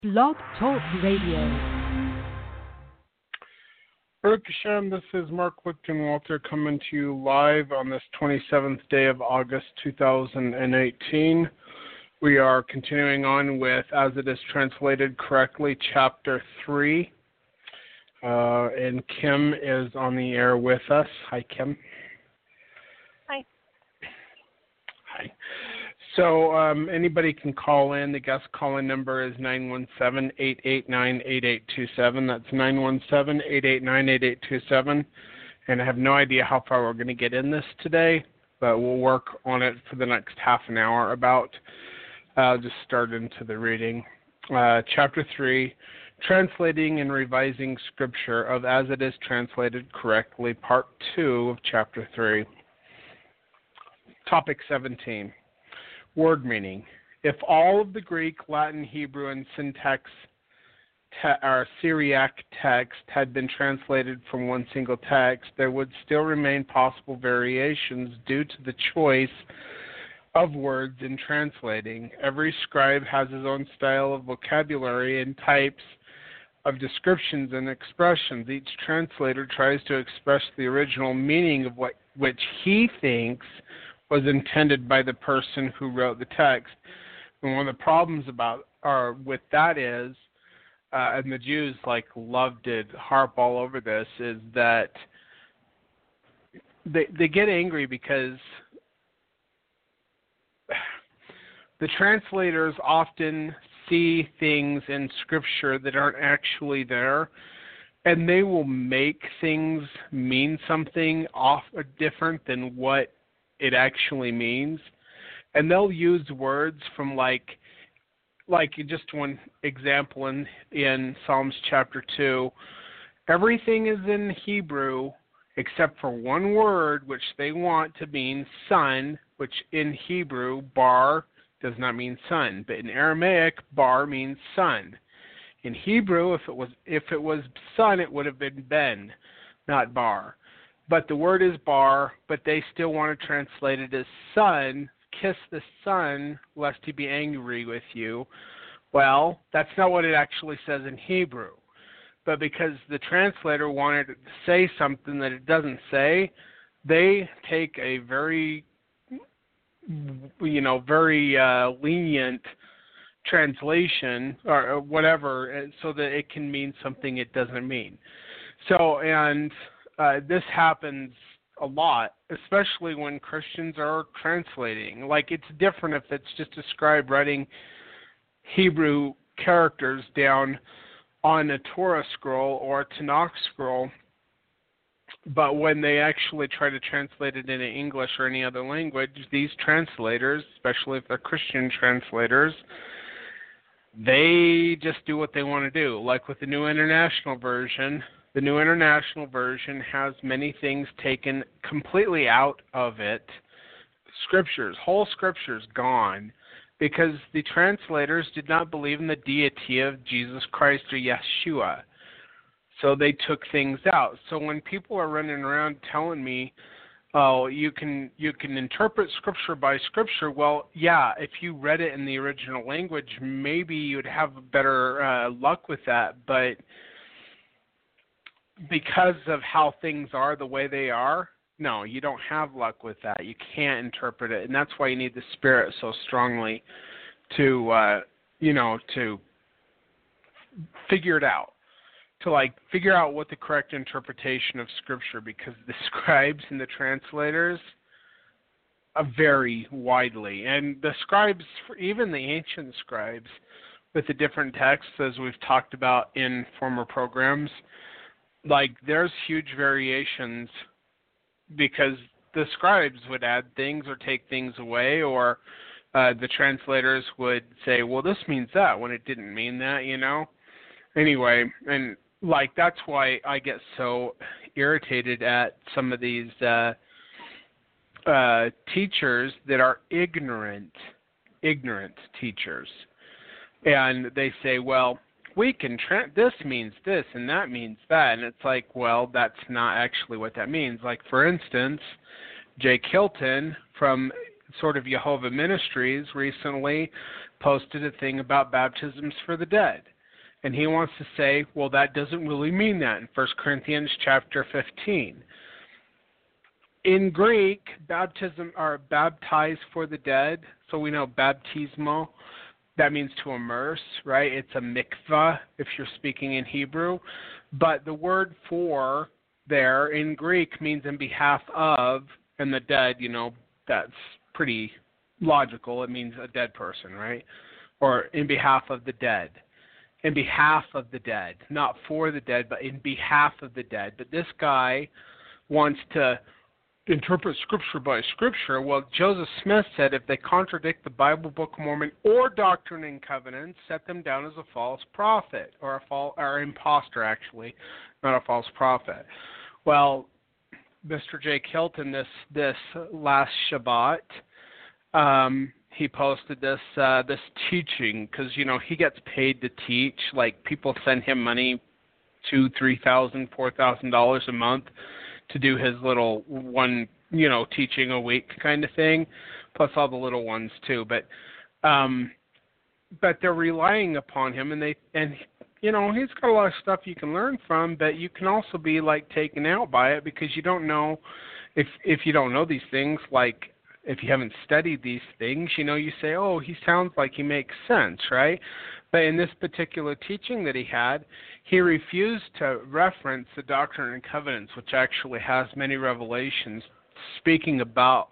Blog Talk Radio. Baruch Hashem, this is Mark Lipton Walter coming to you live on this 27th day of August 2018. We are continuing on with As It Is Translated Correctly, Chapter 3. And Kim is on the air with us. Hi, Kim. Hi. Hi. So anybody can call in. The guest call-in number is 917-889-8827. That's 917-889-8827. And I have no idea how far we're going to get in this today, but we'll work on it for the next half an hour about. I'll just start into the reading. Chapter 3, Translating and Revising Scripture of As It Is Translated Correctly, Part 2 of Chapter 3. Topic 17. Word meaning. If all of the Greek, Latin, Hebrew, and Syriac text had been translated from one single text, there would still remain possible variations due to the choice of words in translating. Every scribe has his own style of vocabulary and types of descriptions and expressions. Each translator tries to express the original meaning of which he thinks was intended by the person who wrote the text. And one of the problems with that is, and the Jews love to harp all over this, is that they get angry because the translators often see things in Scripture that aren't actually there, and they will make things mean something different than what it actually means. And they'll use words from like just one example in Psalms chapter 2. Everything is in Hebrew except for one word which they want to mean sun, which in Hebrew, bar, does not mean sun. But in Aramaic, bar means sun. In Hebrew, if it was sun, it would have been ben, not bar. But the word is bar, but they still want to translate it as son. Kiss the son, lest he be angry with you. Well, that's not what it actually says in Hebrew. But because the translator wanted it to say something that it doesn't say, they take a very lenient translation or whatever, so that it can mean something it doesn't mean. So, and this happens a lot, especially when Christians are translating. It's different if it's just a scribe writing Hebrew characters down on a Torah scroll or a Tanakh scroll. But when they actually try to translate it into English or any other language, these translators, especially if they're Christian translators, they just do what they want to do. Like with the New International Version, the New International Version has many things taken completely out of it. Whole scriptures gone, because the translators did not believe in the deity of Jesus Christ or Yeshua. So they took things out. So when people are running around telling me, oh, you can interpret Scripture by Scripture, well, yeah, if you read it in the original language, maybe you'd have better luck with that. But because of how things are the way they are, no, you don't have luck with that. You can't interpret it, and that's why you need the Spirit so strongly to figure it out, to figure out what the correct interpretation of Scripture, because the scribes and the translators vary widely, and the scribes, even the ancient scribes, with the different texts, as we've talked about in former programs. There's huge variations because the scribes would add things or take things away, or the translators would say, well, this means that, when it didn't mean that, Anyway, and that's why I get so irritated at some of these teachers that are ignorant teachers. And they say, well, we can this means this and that means that, and it's well, that's not actually what that means. For instance, Jake Hilton from Sword of Jehovah Ministries recently posted a thing about baptisms for the dead. And he wants to say, well, that doesn't really mean that in 1 Corinthians chapter 15. In Greek, baptism or baptize for the dead, so we know baptismo, that means to immerse, right? It's a mikvah if you're speaking in Hebrew. But the word for there in Greek means in behalf of, and the dead, that's pretty logical. It means a dead person, right? Or in behalf of the dead. In behalf of the dead. Not for the dead, but in behalf of the dead. But this guy wants to interpret Scripture by Scripture. Well, Joseph Smith said if they contradict the Bible, Book of Mormon, or Doctrine and Covenants, set them down as a false prophet, or imposter, actually, not a false prophet. Well, Mr. Jake Hilton, this last Shabbat, he posted this teaching because he gets paid to teach. Like people send him money, $2,000, $3,000, $4,000 a month to do his little one, teaching a week kind of thing, plus all the little ones too. But they're relying upon him, and he's got a lot of stuff you can learn from, but you can also be like taken out by it because you don't know if you don't know these things. Like if you haven't studied these things, you say, oh, he sounds like he makes sense, right? But in this particular teaching that he had, he refused to reference the Doctrine and Covenants, which actually has many revelations speaking about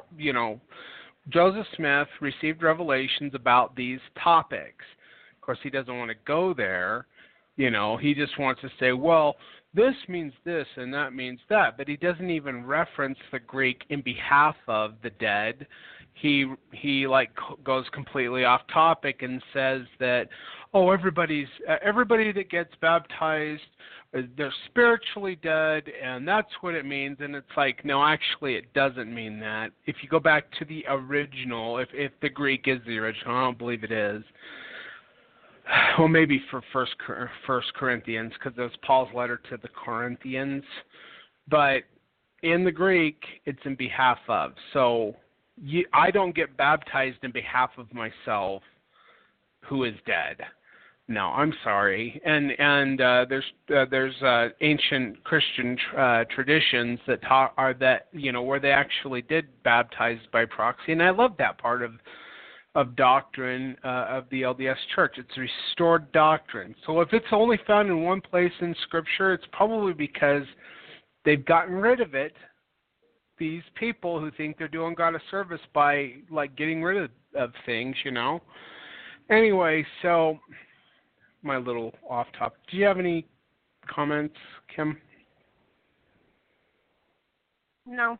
Joseph Smith received revelations about these topics. Of course, he doesn't want to go there. He just wants to say, well, this means this and that means that. But he doesn't even reference the Greek in behalf of the dead. He goes completely off topic and says that, oh, everybody that gets baptized, they're spiritually dead, and that's what it means. And it's like, no, actually, it doesn't mean that. If you go back to the original, if the Greek is the original, I don't believe it is. Well, maybe for First Corinthians, because it was Paul's letter to the Corinthians. But in the Greek, it's in behalf of. So I don't get baptized in behalf of myself, who is dead. No, I'm sorry. And there's ancient Christian traditions that where they actually did baptize by proxy, and I love that part of doctrine of the LDS Church. It's restored doctrine. So if it's only found in one place in Scripture, it's probably because they've gotten rid of it. These people who think they're doing God a service by getting rid of things, Anyway, so my little off topic. Do you have any comments, Kim? No.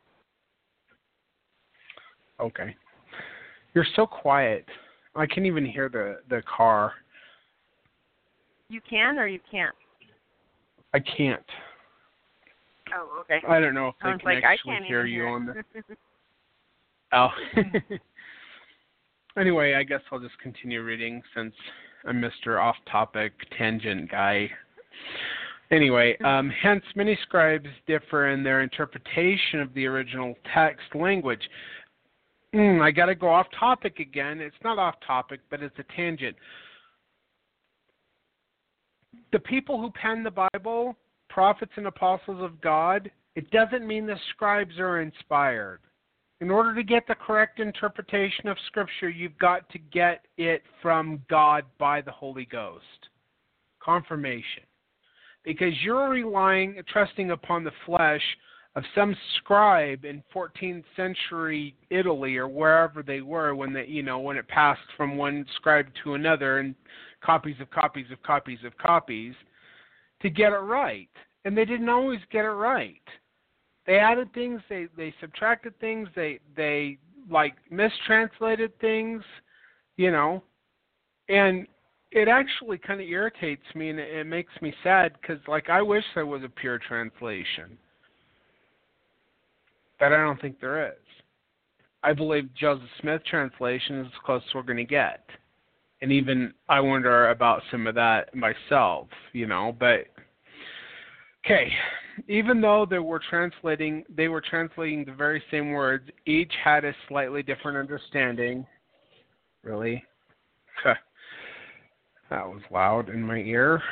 Okay. You're so quiet. I can't even hear the car. You can or you can't? I can't. Oh, okay. I don't know if they Sounds can like actually hear you on the... Oh. Anyway, I guess I'll just continue reading since I'm Mr. Off-Topic Tangent Guy. Anyway, hence many scribes differ in their interpretation of the original text language. I got to go off topic again. It's not off topic, but it's a tangent. The people who penned the Bible, prophets and apostles of God, it doesn't mean the scribes are inspired. In order to get the correct interpretation of Scripture, you've got to get it from God by the Holy Ghost. Confirmation. Because you're trusting upon the flesh of some scribe in 14th century Italy or wherever they were when it passed from one scribe to another and copies of copies of copies of copies to get it right. And they didn't always get it right. They added things, they subtracted things, they mistranslated things, and it actually kind of irritates me and it makes me sad because I wish there was a pure translation. But I don't think there is. I believe Joseph Smith translation is as close as we're going to get. And even I wonder about some of that myself, but okay. Even though they were translating the very same words, each had a slightly different understanding. Really? That was loud in my ear.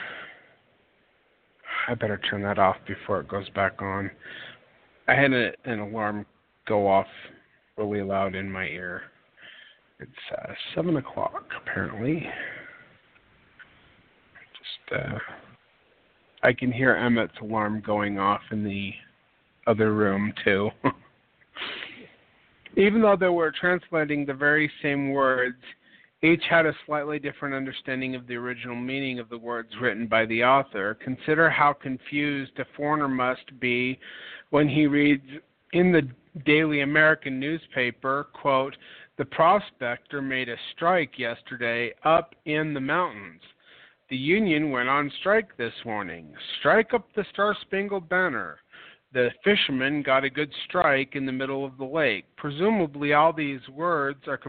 I better turn that off before it goes back on. I had an alarm go off really loud in my ear. It's 7 o'clock, apparently. I can hear Emmett's alarm going off in the other room, too. Even though they were translating the very same words, each had a slightly different understanding of the original meaning of the words written by the author. Consider how confused a foreigner must be when he reads in the Daily American newspaper, quote, "The prospector made a strike yesterday up in the mountains. The union went on strike this morning. Strike up the Star-Spangled Banner. The fishermen got a good strike in the middle of the lake." Presumably all these words are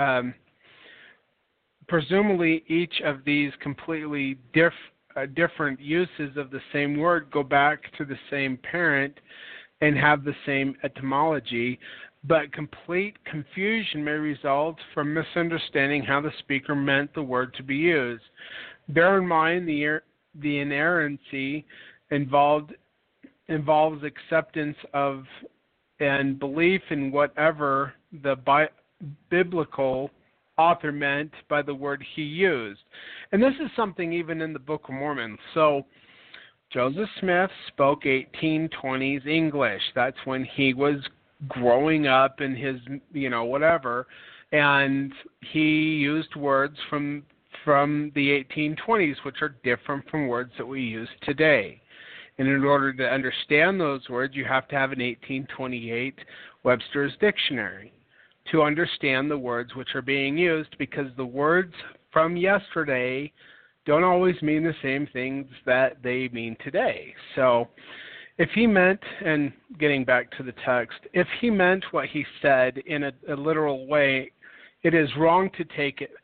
presumably each of these completely different uses of the same word go back to the same parent and have the same etymology, but complete confusion may result from misunderstanding how the speaker meant the word to be used. Bear in mind the inerrancy involves acceptance of and belief in whatever the biblical author meant by the word he used. And this is something even in the Book of Mormon. So Joseph Smith spoke 1820s English. That's when he was growing up in his, whatever. And he used words from the 1820s, which are different from words that we use today. And in order to understand those words, you have to have an 1828 Webster's Dictionary to understand the words which are being used, because the words from yesterday don't always mean the same things that they mean today. So if he meant, and getting back to the text, if he meant what he said in a literal way, it is wrong to take it.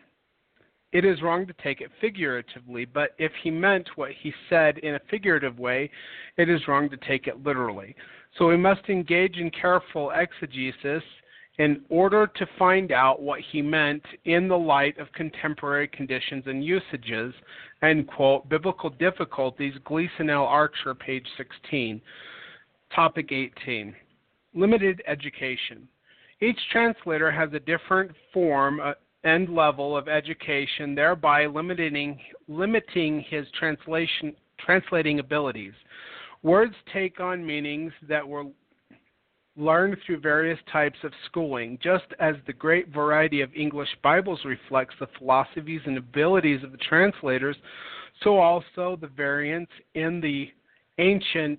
It is wrong to take it figuratively, but if he meant what he said in a figurative way, it is wrong to take it literally. So we must engage in careful exegesis in order to find out what he meant in the light of contemporary conditions and usages, end quote. Biblical Difficulties, Gleason L. Archer, page 16. Topic 18, limited education. Each translator has a different form and level of education, thereby limiting his translating abilities. Words take on meanings that were learned through various types of schooling. Just as the great variety of English Bibles reflects the philosophies and abilities of the translators, so also the variance in the ancient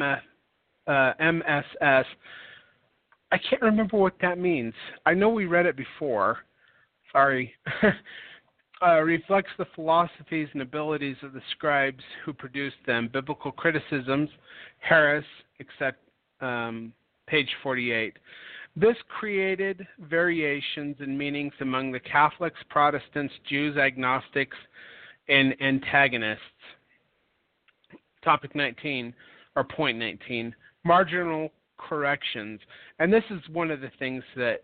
MSS. I can't remember what that means. I know we read it before. Sorry. Reflects the philosophies and abilities of the scribes who produced them. Biblical Criticisms, Harris, etc. Page 48. This created variations in meanings among the Catholics, Protestants, Jews, agnostics, and antagonists. Topic 19, or point 19, marginal corrections. And this is one of the things that,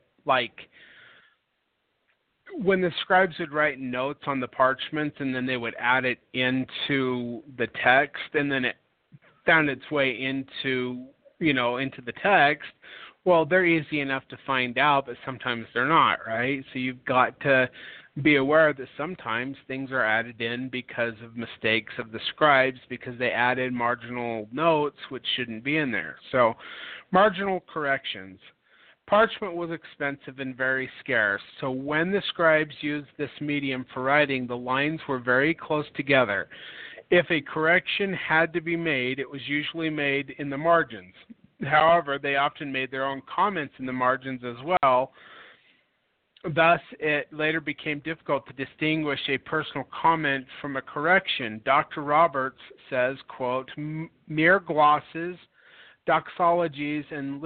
when the scribes would write notes on the parchments and then they would add it into the text, and then it found its way into the text, well, they're easy enough to find out, but sometimes they're not, right? So you've got to be aware that sometimes things are added in because of mistakes of the scribes, because they added marginal notes which shouldn't be in there. So marginal corrections. Parchment was expensive and very scarce, so when the scribes used this medium for writing, the lines were very close together. If a correction had to be made, it was usually made in the margins. However, they often made their own comments in the margins as well. Thus, it later became difficult to distinguish a personal comment from a correction. Dr. Roberts says, quote, mere glosses, doxologies, and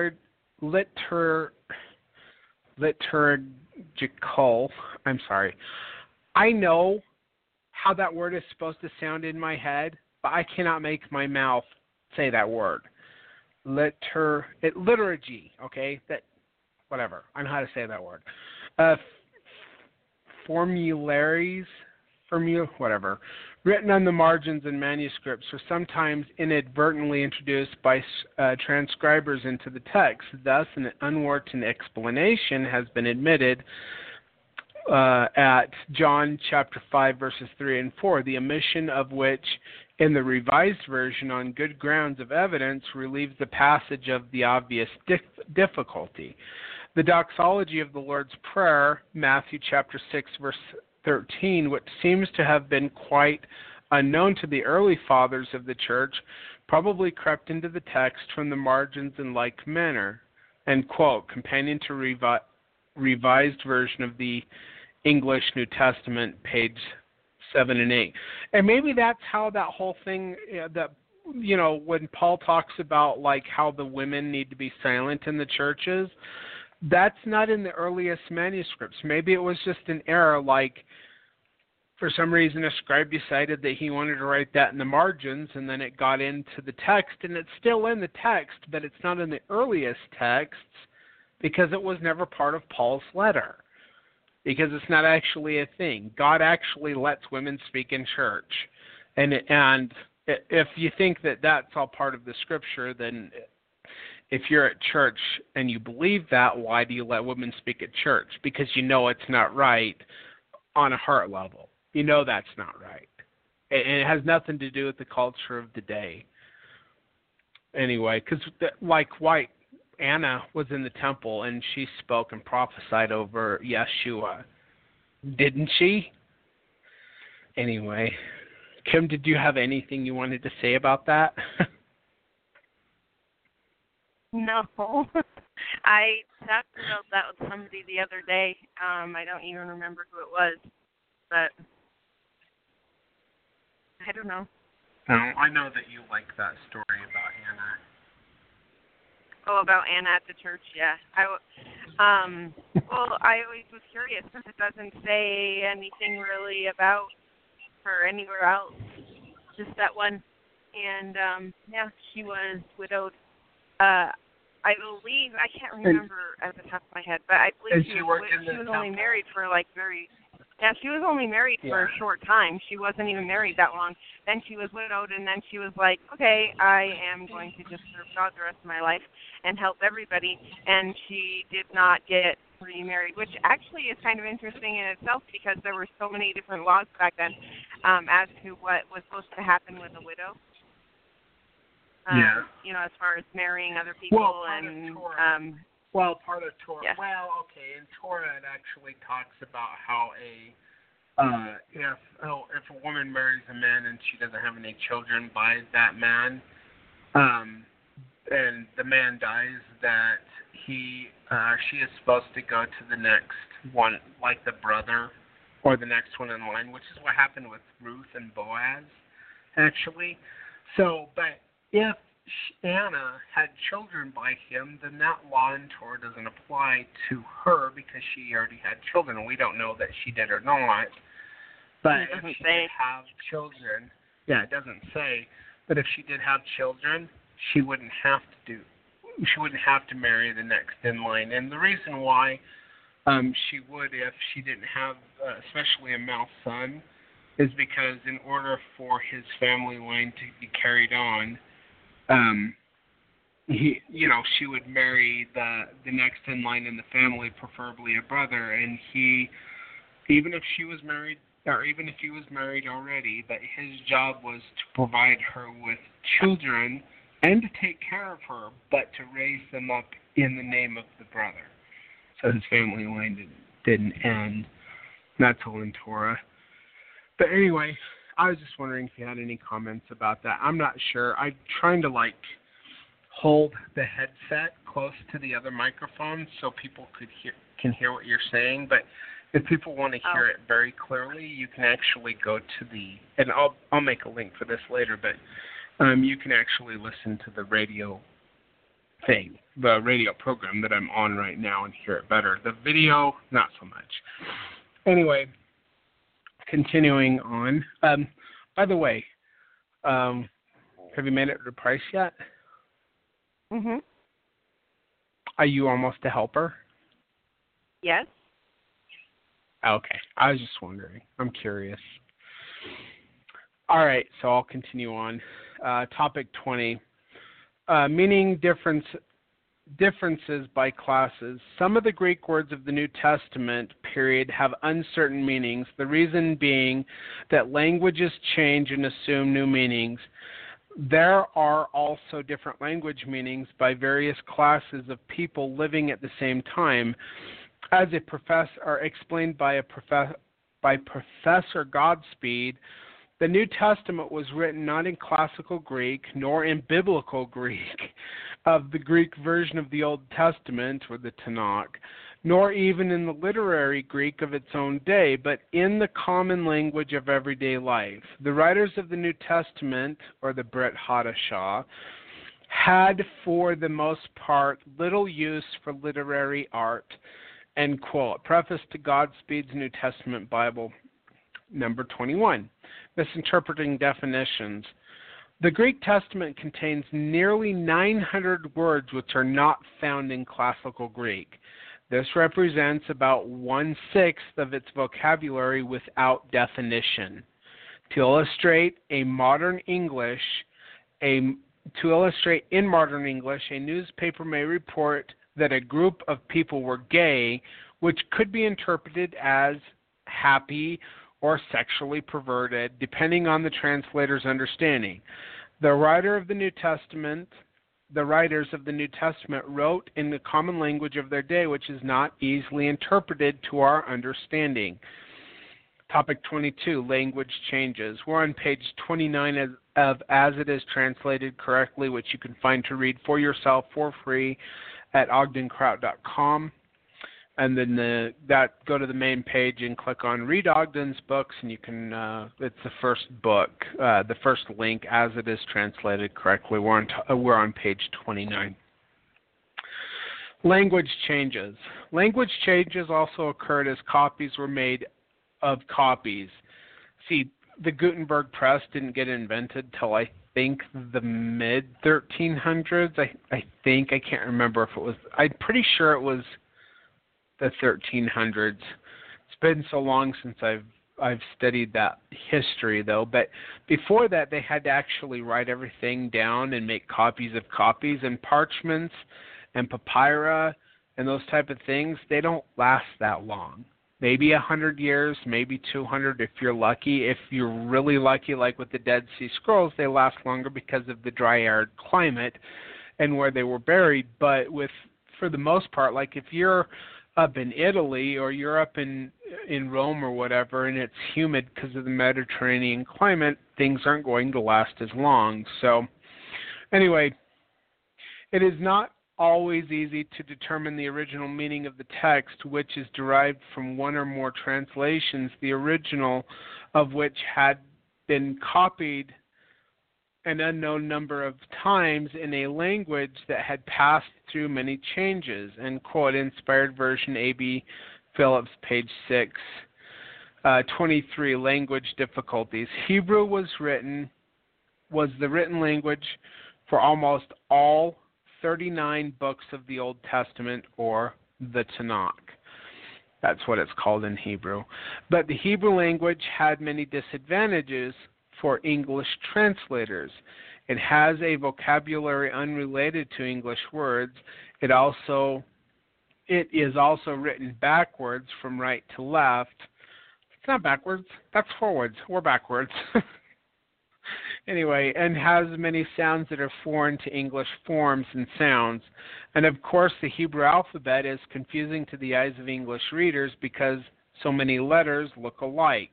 liturgical, I know how that word is supposed to sound in my head, but I cannot make my mouth say that word. Liturgy, okay? Whatever. I know how to say that word. Formularies, written on the margins and manuscripts are sometimes inadvertently introduced by transcribers into the text. Thus, an unwarranted explanation has been admitted at John chapter 5, verses 3 and 4, the omission of which in the Revised Version on good grounds of evidence relieves the passage of the obvious difficulty. The doxology of the Lord's Prayer, Matthew chapter 6, verse 13, which seems to have been quite unknown to the early fathers of the church, probably crept into the text from the margins in like manner. End quote. Companion to Revised Version of the English New Testament, page 7 and 8. And maybe that's how that whole thing, when Paul talks about like how the women need to be silent in the churches, that's not in the earliest manuscripts. Maybe it was just an error, like for some reason a scribe decided that he wanted to write that in the margins, and then it got into the text, and it's still in the text, but it's not in the earliest texts because it was never part of Paul's letter, because it's not actually a thing. God actually lets women speak in church. And if you think that that's all part of the scripture, then if you're at church and you believe that, why do you let women speak at church? Because you know it's not right on a heart level. You know that's not right. And it has nothing to do with the culture of the day. Anyway, because Anna was in the temple and she spoke and prophesied over Yeshua. Didn't she? Anyway, Kim, did you have anything you wanted to say about that? No. I talked about that with somebody the other day. I don't even remember who it was, but I don't know. I know that you like that story about Anna. Oh, about Anna at the church, yeah. Well, I always was curious because it doesn't say anything really about her anywhere else, just that one. And, she was widowed. I believe, I can't remember at the top of my head, but I believe she was only married for she was only married for a short time. She wasn't even married that long. Then she was widowed, and then she was like, okay, I am going to just serve God the rest of my life and help everybody. And she did not get remarried, which actually is kind of interesting in itself because there were so many different laws back then as to what was supposed to happen with a widow. As far as marrying other people part of Torah. Yeah. Well, okay, in Torah it actually talks about how if a woman marries a man and she doesn't have any children by that man, and the man dies, that she is supposed to go to the next one, like the brother, or the next one in line, which is what happened with Ruth and Boaz, actually. So, but if Anna had children by him, then that law in Torah doesn't apply to her because she already had children. We don't know that she did or not. But if she did have children, it doesn't say. But if she did have children, she wouldn't have to marry the next in line. And the reason why she would, if she didn't have, especially a male son, is because in order for his family line to be carried on, she would marry the next in line in the family, preferably a brother, and even if she was married, or even if he was married already, that his job was to provide her with children and to take care of her, but to raise them up in the name of the brother. So his family line didn't end. That's all in Torah. But anyway, I was just wondering if you had any comments about that. I'm not sure. I'm trying to hold the headset close to the other microphone so people can hear what you're saying. But if people want to hear it very clearly, you can actually go to and I'll make a link for this later, but you can actually listen to the radio thing, the radio program that I'm on right now, and hear it better. The video, not so much. Anyway, continuing on. By the way, have you made it to the price yet? Mhm. Are you almost a helper? Yes. Okay. I was just wondering. I'm curious. All right, so I'll continue on. Topic 20. Meaning differences by classes. Some of the Greek words of the New Testament period have uncertain meanings, the reason being that languages change and assume new meanings. There are also different language meanings by various classes of people living at the same time, as a professor, or explained by Professor Godspeed. The New Testament was written not in classical Greek nor in biblical Greek of the Greek version of the Old Testament, or the Tanakh, nor even in the literary Greek of its own day, but in the common language of everyday life. The writers of the New Testament, or the Brit Hadashah, had for the most part little use for literary art, end quote. Preface to Godspeed's New Testament Bible, number 21. Misinterpreting definitions. The Greek Testament contains nearly 900 words which are not found in classical Greek. This represents about 1/6 of its vocabulary without definition. To illustrate in modern English, a newspaper may report that a group of people were gay, which could be interpreted as happy or sexually perverted, depending on the translator's understanding. The writers of the New Testament wrote in the common language of their day, which is not easily interpreted to our understanding. Topic 22, language changes. We're on page 29 of As It Is Translated Correctly, which you can find to read for yourself for free at ogdenkraut.com. And then go to the main page and click on Read Ogden's Books, and you can, it's the first book, the first link, As It Is Translated Correctly. We're on page 29. Language changes. Language changes also occurred as copies were made of copies. See, the Gutenberg press didn't get invented till I think the mid-1300s. I think, I can't remember if it was, I'm pretty sure it was the 1300s. It's been so long since I've studied that history, though. But before that, they had to actually write everything down and make copies of copies. And parchments and papyri and those type of things, they don't last that long. Maybe 100 years, maybe 200 if you're lucky. If you're really lucky, like with the Dead Sea Scrolls, they last longer because of the dry, arid climate and where they were buried. But for the most part, like if you're up in Italy or you're up in Rome or whatever, and it's humid because of the Mediterranean climate, things aren't going to last as long. So anyway, it is not always easy to determine the original meaning of the text, which is derived from one or more translations, the original of which had been copied an unknown number of times in a language that had passed through many changes. And quote, Inspired Version, A.B. Phillips, page 6. 23, language difficulties. Hebrew was the written language for almost all 39 books of the Old Testament, or the Tanakh. That's what it's called in Hebrew. But the Hebrew language had many disadvantages for English translators. It has a vocabulary unrelated to English words. It is also written backwards from right to left. It's not backwards, that's forwards. We're backwards. Anyway, and has many sounds that are foreign to English forms and sounds. And of course, the Hebrew alphabet is confusing to the eyes of English readers because so many letters look alike.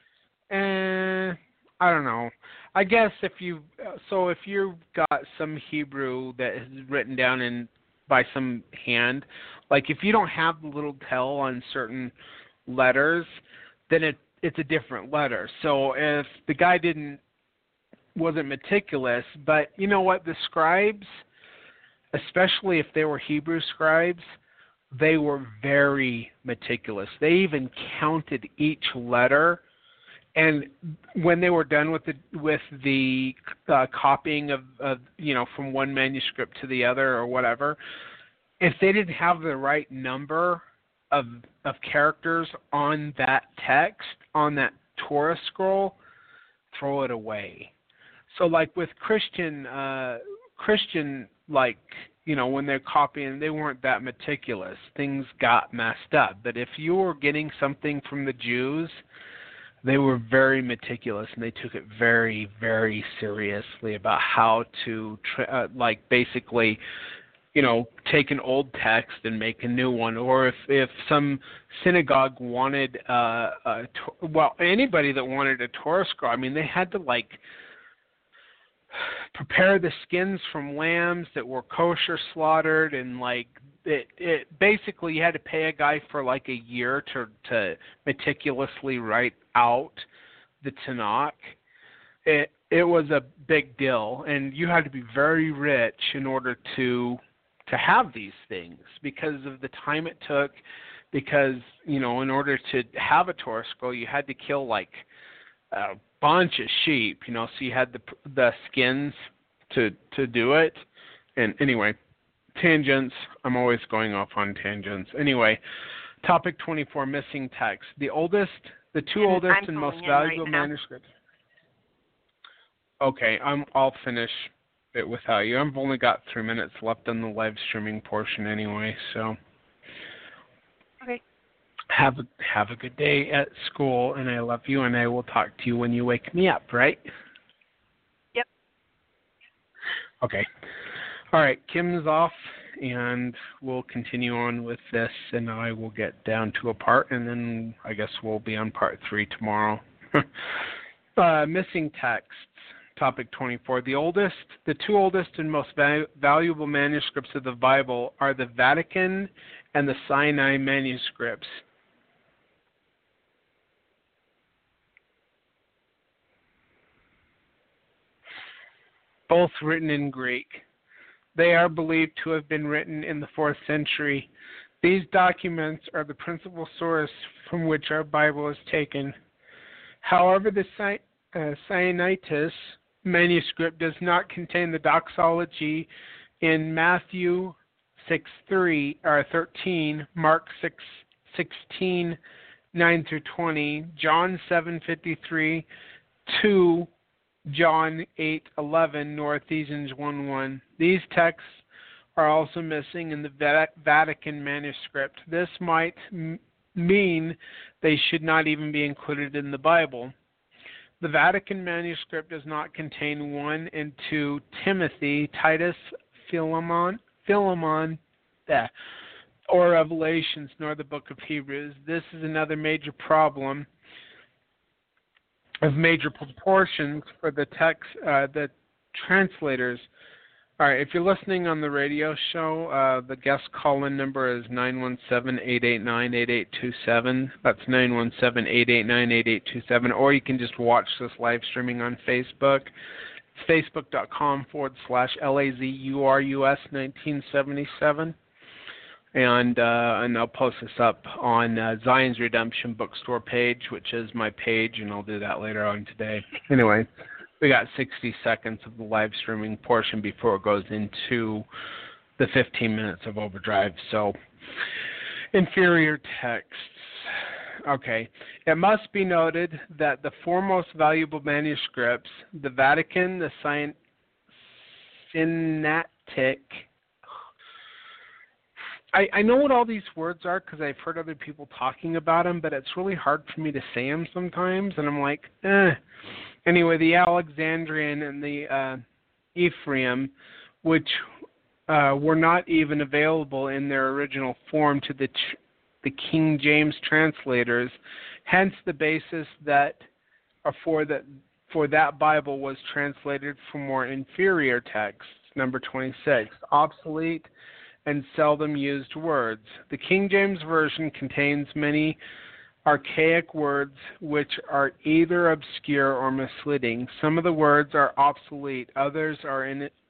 I don't know. I guess if you've got some Hebrew that is written down by some hand, like if you don't have the little tell on certain letters, then it's a different letter. So if the guy wasn't meticulous, but you know what, the scribes, especially if they were Hebrew scribes, they were very meticulous. They even counted each letter. And when they were done with the copying of from one manuscript to the other or whatever, if they didn't have the right number of characters on that text, on that Torah scroll, throw it away. So like with Christian, like, you know, when they're copying, they weren't that meticulous. Things got messed up. But if you were getting something from the Jews, they were very meticulous, and they took it very, very seriously about how to, like, basically, you know, take an old text and make a new one. Or if some synagogue wanted, anybody that wanted a Torah scroll, I mean, they had to, like, prepare the skins from lambs that were kosher slaughtered, and like it basically you had to pay a guy for like a year to meticulously write out the Tanakh. It was a big deal, and you had to be very rich in order to have these things because of the time it took. Because, you know, in order to have a Torah scroll, you had to kill like a bunch of sheep, you know, so you had the skins to do it. And anyway, tangents. I'm always going off on tangents. Anyway, topic 24, missing text. The two oldest and most valuable manuscripts. Okay, I'll finish it without you. I've only got 3 minutes left on the live streaming portion anyway, so. Okay. Have a good day at school, and I love you, and I will talk to you when you wake me up, right? Yep. Okay. All right, Kim's off, and we'll continue on with this, and I will get down to a part, and then I guess we'll be on part 3 tomorrow. Missing texts, topic 24. The two oldest and most valuable manuscripts of the Bible are the Vatican and the Sinai manuscripts. Both written in Greek. They are believed to have been written in the 4th century. These documents are the principal source from which our Bible is taken. However, the Sinaiticus manuscript does not contain the doxology in Matthew 6:13, Mark 6:16, 9 through 20, John 7:53, 2 John 8:11, nor Ephesians 1:1. These texts are also missing in the Vatican manuscript. This might mean they should not even be included in the Bible. The Vatican manuscript does not contain 1 and 2 Timothy, Titus, Philemon, or Revelations, nor the book of Hebrews. This is another major problem of major proportions for the the translators. All right, if you're listening on the radio show, the guest call-in number is 917-889-8827. That's 917-889-8827. Or you can just watch this live streaming on Facebook. It's facebook.com/LAZURUS1977. And I'll post this up on Zion's Redemption Bookstore page, which is my page, and I'll do that later on today. Anyway, we got 60 seconds of the live streaming portion before it goes into the 15 minutes of overdrive. So, inferior texts. Okay. It must be noted that the 4 most valuable manuscripts, the Vatican, the Sinaitic. I know what all these words are because I've heard other people talking about them, but it's really hard for me to say them sometimes, and I'm like, Anyway, the Alexandrian and the Ephraim, which were not even available in their original form to the King James translators, hence the basis that for that Bible was translated from more inferior texts. Number 26, obsolete and seldom used words. The King James Version contains many archaic words which are either obscure or misleading. Some of the words are obsolete, others are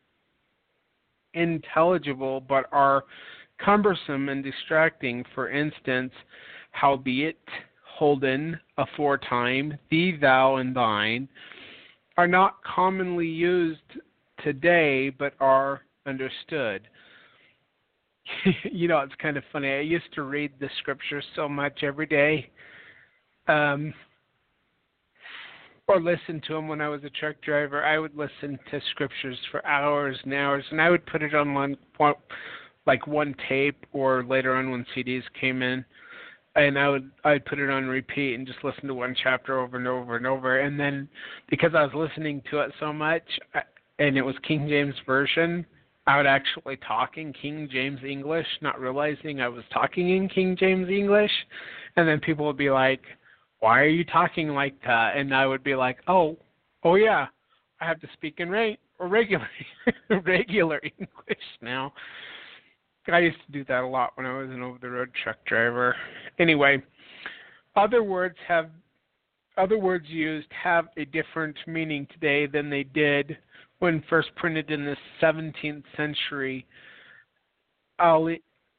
intelligible but are cumbersome and distracting. For instance, howbeit, holden, aforetime, thee, thou, and thine are not commonly used today but are understood. You know, it's kind of funny. I used to read the scriptures so much every day. or listen to them when I was a truck driver. I would listen to scriptures for hours and hours, and I would put it on one tape, or later on when CDs came in, and I'd put it on repeat and just listen to one chapter over and over and over. And then because I was listening to it so much, and it was King James Version, I would actually talk in King James English, not realizing I was talking in King James English. And then people would be like, "Why are you talking like that?" And I would be like, "Oh yeah, I have to speak in regular regular English now." I used to do that a lot when I was an over-the-road truck driver. Anyway, other words used have a different meaning today than they did when first printed in the 17th century. Allege,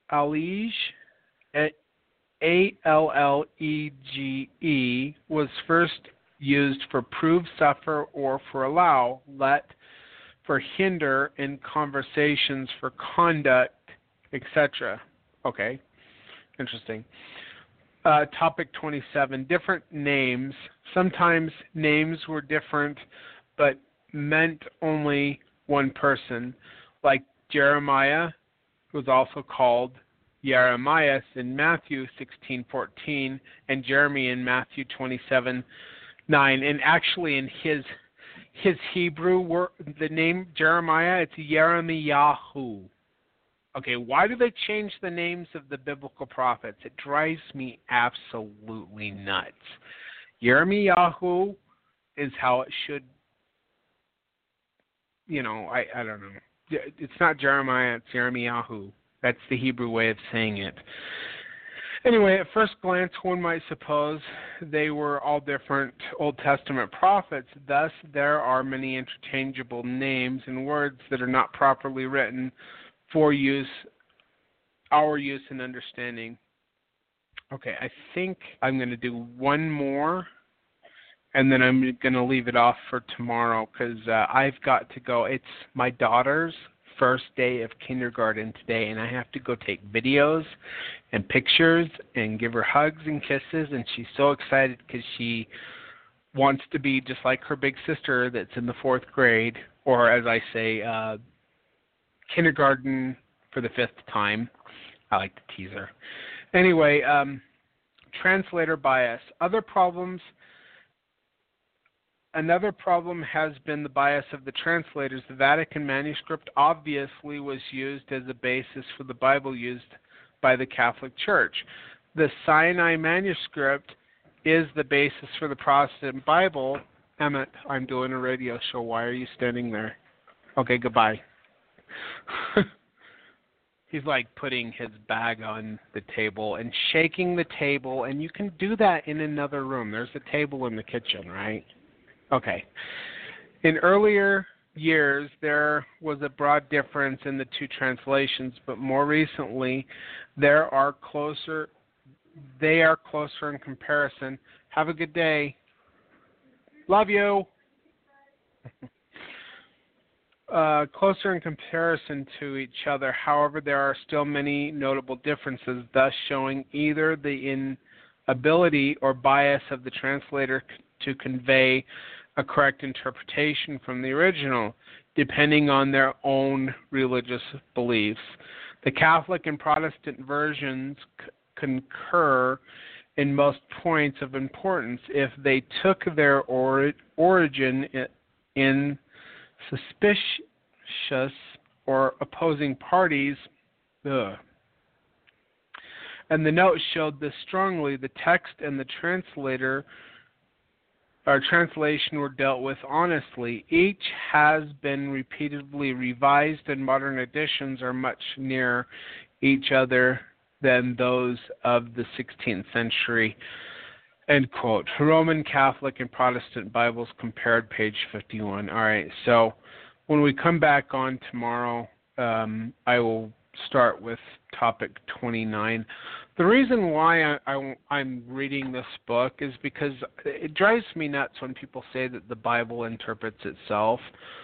Allege, was first used for prove, suffer, or for allow, let, for hinder in conversations, for conduct, etc. Okay, interesting. Topic 27, different names. Sometimes names were different but meant only one person, like Jeremiah was also called Jeremias in Matthew 16:14 and Jeremy in Matthew 27:9. And actually in his Hebrew word, the name Jeremiah, it's Jeremiyahu. Okay, why do they change the names of the biblical prophets? It drives me absolutely nuts. Yirmiyahu is how it should, I don't know. It's not Jeremiah, it's Yirmiyahu. That's the Hebrew way of saying it. Anyway, at first glance, one might suppose they were all different Old Testament prophets. Thus, there are many interchangeable names and words that are not properly written for our use and understanding. Okay, I think I'm going to do one more, and then I'm going to leave it off for tomorrow because I've got to go. It's my daughter's first day of kindergarten today, and I have to go take videos and pictures and give her hugs and kisses, and she's so excited because she wants to be just like her big sister that's in the 4th grade, or as I say, kindergarten for the 5th time. I like to tease her. Anyway, translator bias. Another problem has been the bias of the translators. The Vatican manuscript obviously was used as a basis for the Bible used by the Catholic Church. The Sinai manuscript is the basis for the Protestant Bible. Emmett, I'm doing a radio show. Why are you standing there? Okay, goodbye. He's like putting his bag on the table and shaking the table, and you can do that in another room. There's a table in the kitchen, right? Okay. In earlier years, there was a broad difference in the two translations, but more recently, they are closer in comparison. Have a good day. Love you. Closer in comparison to each other. However, there are still many notable differences, thus showing either the inability or bias of the translator to convey a correct interpretation from the original, depending on their own religious beliefs. The Catholic and Protestant versions concur in most points of importance if they took their origin in suspicious or opposing parties. And the note showed this strongly. The text and the translation were dealt with honestly. Each has been repeatedly revised, and modern editions are much nearer each other than those of the 16th century. End quote. Roman Catholic and Protestant Bibles compared, page 51. All right, so when we come back on tomorrow, I will start with topic 29. The reason why I'm reading this book is because it drives me nuts when people say that the Bible interprets itself.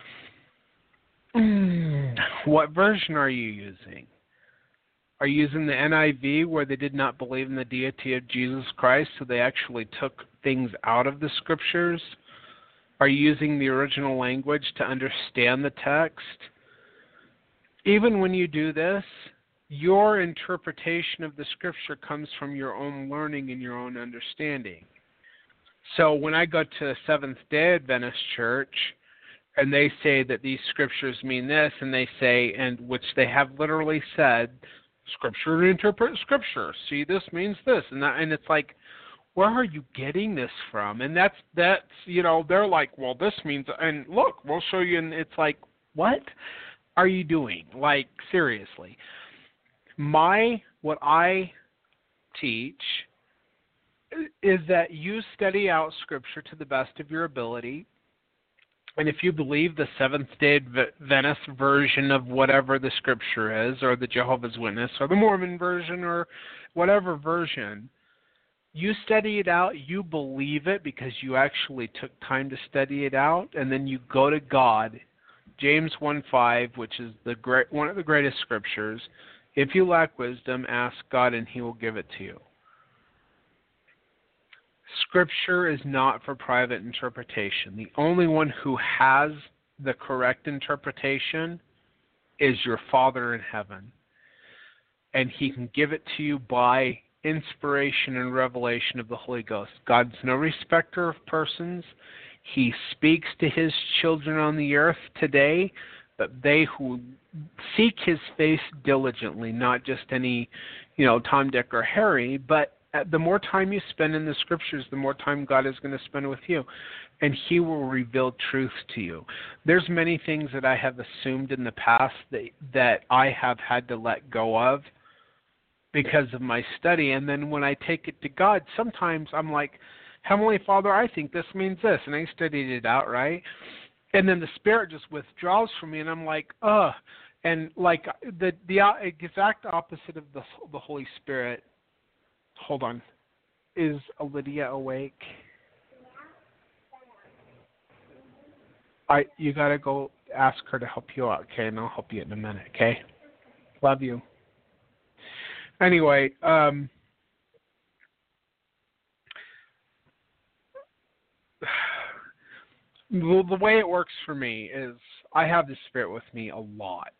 What version are you using? Are you using the NIV, where they did not believe in the deity of Jesus Christ, so they actually took things out of the scriptures? Are you using the original language to understand the text? Even when you do this, your interpretation of the Scripture comes from your own learning and your own understanding. So when I go to a Seventh-day Adventist church, and they say that these Scriptures mean this, and they say, and which they have literally said, Scripture interprets Scripture. See, this means this, and that, and it's like, where are you getting this from? And that's they're like, well, this means, and look, we'll show you. And it's like, what are you doing? Like, seriously. What I teach is that you study out Scripture to the best of your ability. And if you believe the Seventh-day Adventist version of whatever the Scripture is, or the Jehovah's Witness, or the Mormon version, or whatever version, you study it out, you believe it because you actually took time to study it out, and then you go to God. James 1:5, which is one of the greatest Scriptures. If you lack wisdom, ask God and He will give it to you. Scripture is not for private interpretation. The only one who has the correct interpretation is your Father in heaven. And He can give it to you by inspiration and revelation of the Holy Ghost. God's no respecter of persons. He speaks to His children on the earth today, but they who seek His face diligently, not just any, Tom, Dick, or Harry, but the more time you spend in the Scriptures, the more time God is going to spend with you, and He will reveal truth to you. There's many things that I have assumed in the past that I have had to let go of because of my study, and then when I take it to God, sometimes I'm like, Heavenly Father, I think this means this, and I studied it out, right? And then the Spirit just withdraws from me, and I'm like, ugh. And like the exact opposite of the Holy Spirit. Hold on. Is Lydia awake? You gotta go ask her to help you out, okay? And I'll help you in a minute, okay? Love you. Anyway, the way it works for me is I have the Spirit with me a lot.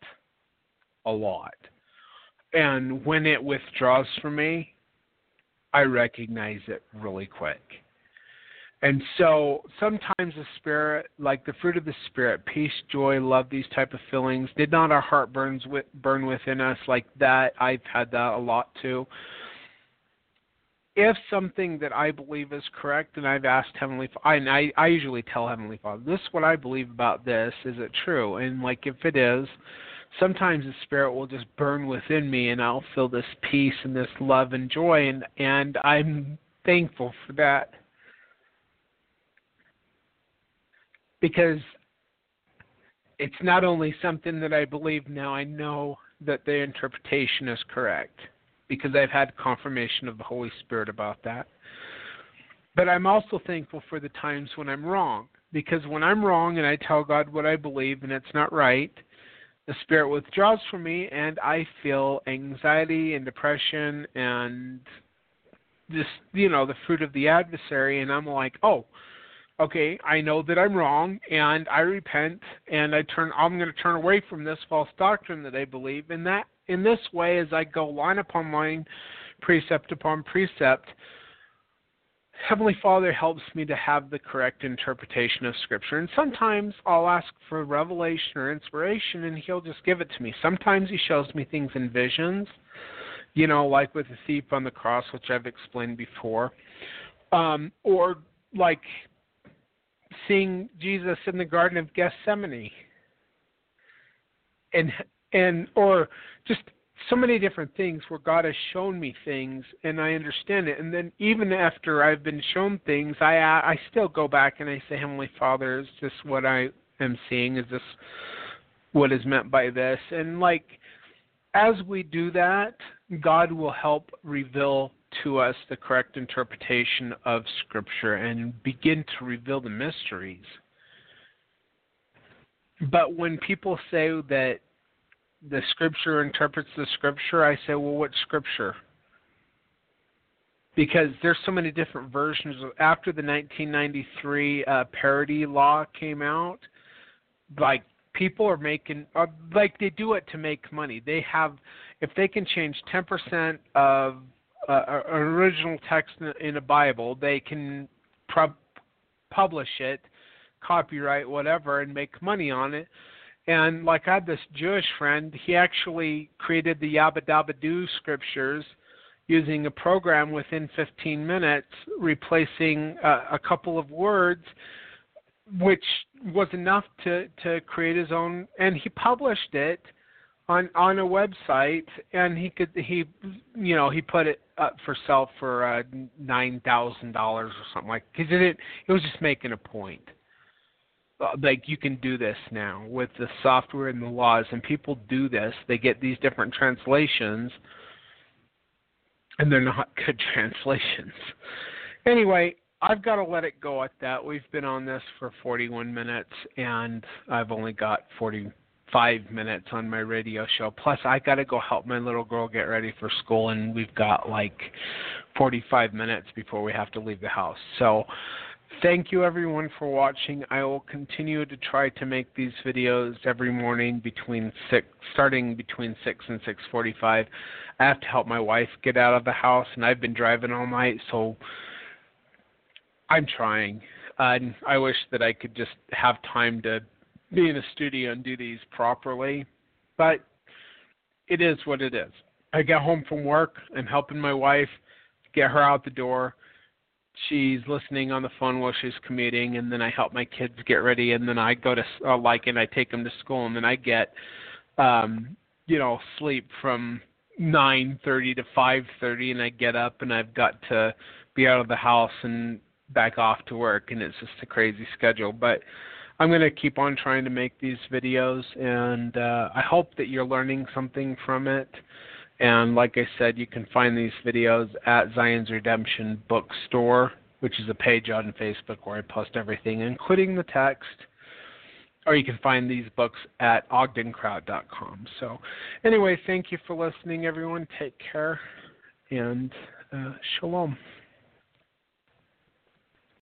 And when it withdraws from me, I recognize it really quick. And so sometimes the Spirit, like the fruit of the Spirit, peace, joy, love, these type of feelings, did not our heart burn within us like that? I've had that a lot too. If something that I believe is correct, and I've asked Heavenly Father, and I usually tell Heavenly Father, this is what I believe about this, is it true? And like if it is, sometimes the Spirit will just burn within me, and I'll feel this peace and this love and joy, and I'm thankful for that. Because it's not only something that I believe now, I know that the interpretation is correct, because I've had confirmation of the Holy Spirit about that. But I'm also thankful for the times when I'm wrong, because when I'm wrong and I tell God what I believe and it's not right, the Spirit withdraws from me, and I feel anxiety and depression and just, the fruit of the adversary, and I'm like, oh, okay, I know that I'm wrong, and I repent, and I'm going to turn away from this false doctrine that I believe. And that, in this way, as I go line upon line, precept upon precept, Heavenly Father helps me to have the correct interpretation of Scripture. And sometimes I'll ask for revelation or inspiration, and He'll just give it to me. Sometimes He shows me things in visions, like with the thief on the cross, which I've explained before, or like seeing Jesus in the Garden of Gethsemane, and or just so many different things where God has shown me things and I understand it. And then even after I've been shown things, I still go back and I say, Heavenly Father, is this what I am seeing? Is this what is meant by this? And like, as we do that, God will help reveal to us the correct interpretation of Scripture and begin to reveal the mysteries. But when people say that the Scripture interprets the Scripture, I say, well, what Scripture? because there's so many different versions. After the 1993 parody law came out, like people are making, like they do it to make money. They have, if they can change 10% of original text in a Bible, they can publish it, copyright whatever, and make money on it. And like I had this Jewish friend, he actually created the Yabba Dabba Doo scriptures using a program within 15 minutes, replacing a couple of words, which was enough to create his own, and he published it on a website, and he put it up for sale for $9,000 or something like. Because it was just making a point. Like, you can do this now with the software and the laws, and people do this. They get these different translations, and they're not good translations. Anyway, I've got to let it go at that. We've been on this for 41 minutes, and I've only got 45 minutes on my radio show. Plus, I got to go help my little girl get ready for school, and we've got like 45 minutes before we have to leave the house. So thank you, everyone, for watching. I will continue to try to make these videos every morning starting between 6 and 6:45. I have to help my wife get out of the house, and I've been driving all night, so I'm trying. And I wish that I could just have time to be in a studio and do these properly, but it is what it is. I get home from work, I'm helping my wife get her out the door. She's listening on the phone while she's commuting, and then I help my kids get ready, and then I go to and I take them to school, and then I get sleep from 9:30 to 5:30, and I get up and I've got to be out of the house and back off to work, and it's just a crazy schedule. But I'm going to keep on trying to make these videos, and I hope that you're learning something from it. And like I said, you can find these videos at Zion's Redemption Bookstore, which is a page on Facebook where I post everything, including the text. Or you can find these books at ogdenkraut.com. So anyway, thank you for listening, everyone. Take care, and shalom.